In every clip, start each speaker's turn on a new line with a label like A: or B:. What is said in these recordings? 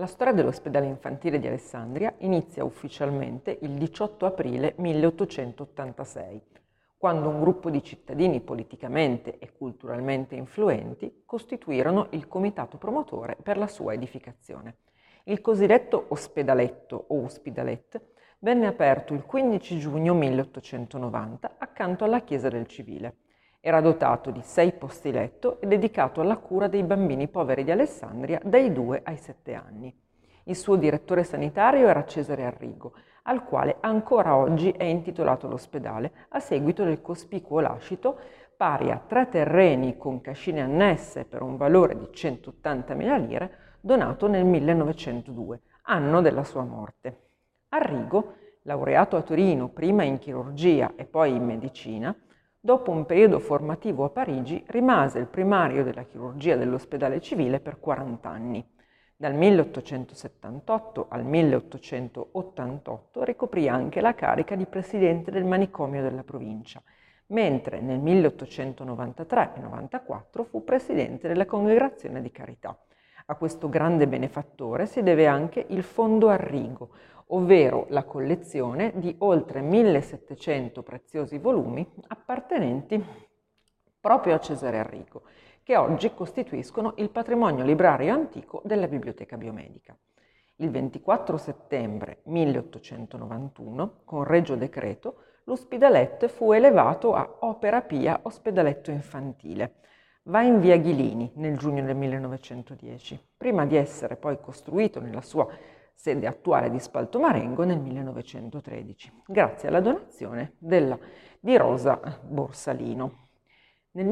A: La storia dell'ospedale infantile di Alessandria inizia ufficialmente il 18 aprile 1886, quando un gruppo di cittadini politicamente e culturalmente influenti costituirono il comitato promotore per la sua edificazione. Il cosiddetto ospedaletto o Ospidalet venne aperto il 15 giugno 1890 accanto alla chiesa del Civile. Era dotato di 6 posti letto e dedicato alla cura dei bambini poveri di Alessandria dai 2 ai 7 anni. Il suo direttore sanitario era Cesare Arrigo, al quale ancora oggi è intitolato l'ospedale a seguito del cospicuo lascito, pari a 3 terreni con cascine annesse per un valore di 180.000 lire, donato nel 1902, anno della sua morte. Arrigo, laureato a Torino prima in chirurgia e poi in medicina, dopo un periodo formativo a Parigi, rimase il primario della chirurgia dell'ospedale civile per 40 anni. Dal 1878 al 1888 ricoprì anche la carica di presidente del manicomio della provincia, mentre nel 1893 e 94 fu presidente della Congregazione di Carità. A questo grande benefattore si deve anche il Fondo Arrigo, ovvero la collezione di oltre 1700 preziosi volumi appartenenti proprio a Cesare Arrigo, che oggi costituiscono il patrimonio librario antico della Biblioteca Biomedica. Il 24 settembre 1891, con regio decreto, l'Ospidalet fu elevato a Opera Pia Ospedaletto Infantile. Va in via Ghilini nel giugno del 1910, prima di essere poi costruito nella sua sede attuale di Spaltomarengo nel 1913, grazie alla donazione di Rosa Borsalino. Nel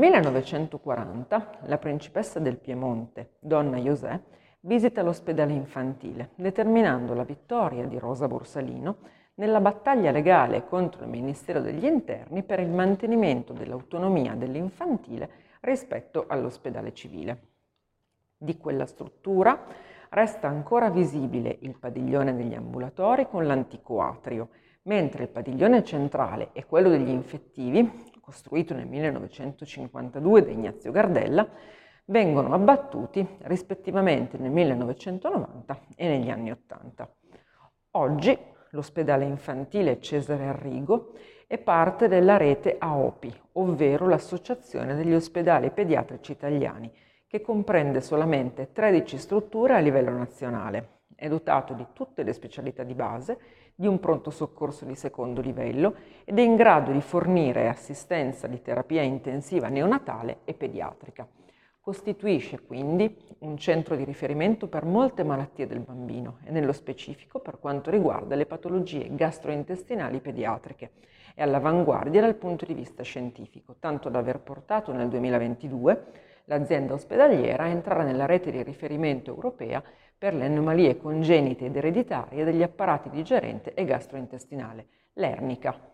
A: 1940 la principessa del Piemonte, donna José, visita l'ospedale infantile, determinando la vittoria di Rosa Borsalino nella battaglia legale contro il Ministero degli Interni per il mantenimento dell'autonomia dell'infantile rispetto all'ospedale civile. Di quella struttura resta ancora visibile il padiglione degli ambulatori con l'antico atrio, mentre il padiglione centrale e quello degli infettivi, costruito nel 1952 da Ignazio Gardella, vengono abbattuti rispettivamente nel 1990 e negli anni '80. Oggi l'ospedale infantile Cesare Arrigo è parte della rete AOPI, ovvero l'Associazione degli Ospedali Pediatrici Italiani, che comprende solamente 13 strutture a livello nazionale. È dotato di tutte le specialità di base, di un pronto soccorso di secondo livello ed è in grado di fornire assistenza di terapia intensiva neonatale e pediatrica. Costituisce quindi un centro di riferimento per molte malattie del bambino e nello specifico per quanto riguarda le patologie gastrointestinali pediatriche. È all'avanguardia dal punto di vista scientifico, tanto da aver portato nel 2022 l'azienda ospedaliera a entrare nella rete di riferimento europea per le anomalie congenite ed ereditarie degli apparati digerente e gastrointestinale, l'ERNICA.